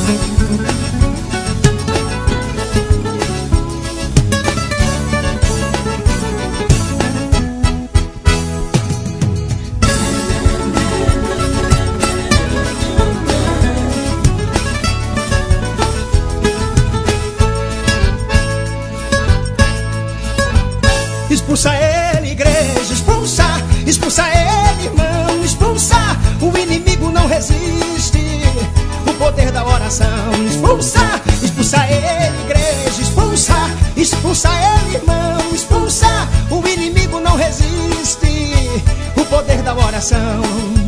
Expulsa ele, igreja, expulsa. Expulsa ele, irmão, expulsa. O inimigo não resiste. O poder da oração, expulsa. Expulsa ele, igreja, expulsa. Expulsa ele, irmão, expulsa. O inimigo não resiste. O poder da oração.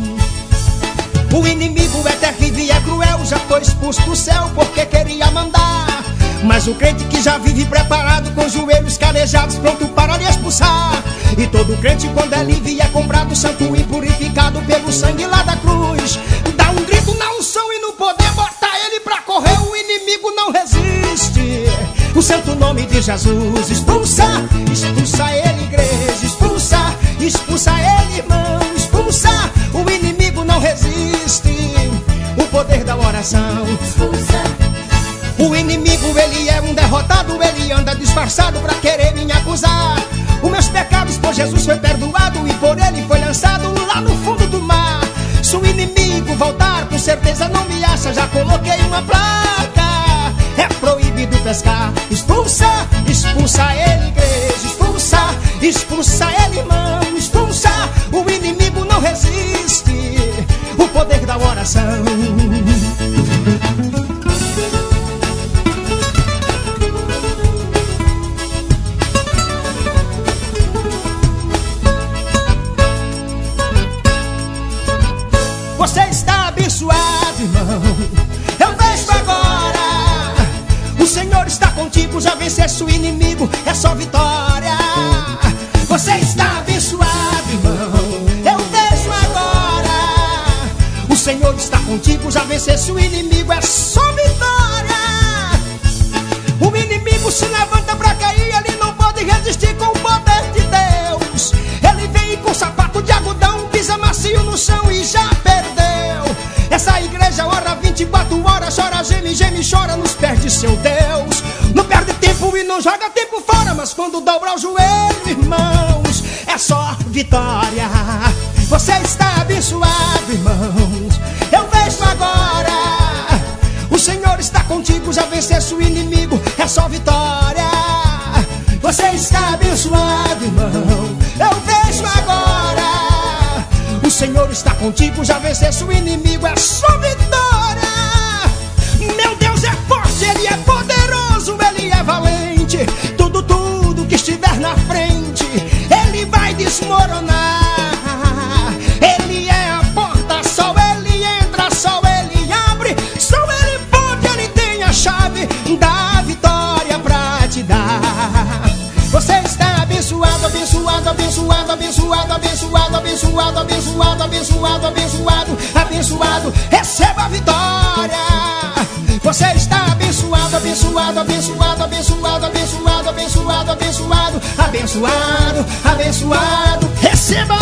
O inimigo é terrível e é cruel. Já foi expulso do céu porque queria mandar. Mas o crente que já vive preparado, com os joelhos calejados, pronto para lhe expulsar. E todo crente, quando é livre e é comprado, santo e purificado pelo sangue lá da cruz, dá um grito na unção e no poder, bota ele pra correr. O inimigo não resiste. O santo nome de Jesus, expulsa. Expulsa ele, igreja, expulsa. Expulsa ele, irmão, expulsa. O inimigo não resiste. O poder da oração, expulsa. O inimigo, ele é um derrotado. Ele anda disfarçado pra querer me acusar. Os meus pecados por Jesus foi perdoado e por ele foi lançado lá no fundo do mar. Se o inimigo voltar, com certeza não me acha. Já coloquei uma placa, é proibido pescar. Expulsa, expulsa ele, igreja, expulsa. Expulsa ele, irmão, expulsa. O inimigo não resiste. O poder da oração. Você está abençoado, irmão. Eu vejo agora. O Senhor está contigo. Já venceste o inimigo. É só vitória. Você está abençoado, irmão. Eu vejo agora. O Senhor está contigo. Já venceste o inimigo. É só vitória. O inimigo se levanta pra cair. Ele não pode resistir com o poder de Deus. Ele vem com sapato de algodão, pisa macio no chão e já perdeu. Essa igreja ora 24 horas, chora, geme, geme, chora nos pés de seu Deus. Não perde tempo e não joga tempo fora, mas quando dobra o joelho, irmãos, é só vitória. Você está abençoado, irmãos. Eu vejo agora. O Senhor está contigo, já venceste o inimigo, é só vitória. Você está abençoado, irmão. Eu vejo agora. O Senhor está contigo, já venceste o inimigo, é só vitória. Meu Deus é forte, Ele é poderoso, Ele é valente. Tudo que estiver na frente, Ele vai desmoronar. Ele é a porta, só Ele entra, só Ele abre. Só Ele pode, Ele tem a chave da vitória pra te dar. Você está abençoado, abençoado, abençoado, abençoado, abençoado, abençoado, abençoado, abençoado, abençoado, abençoado. Receba a vitória. Você está abençoado, abençoado, abençoado, abençoado, abençoado, abençoado, abençoado, abençoado, abençoado. Receba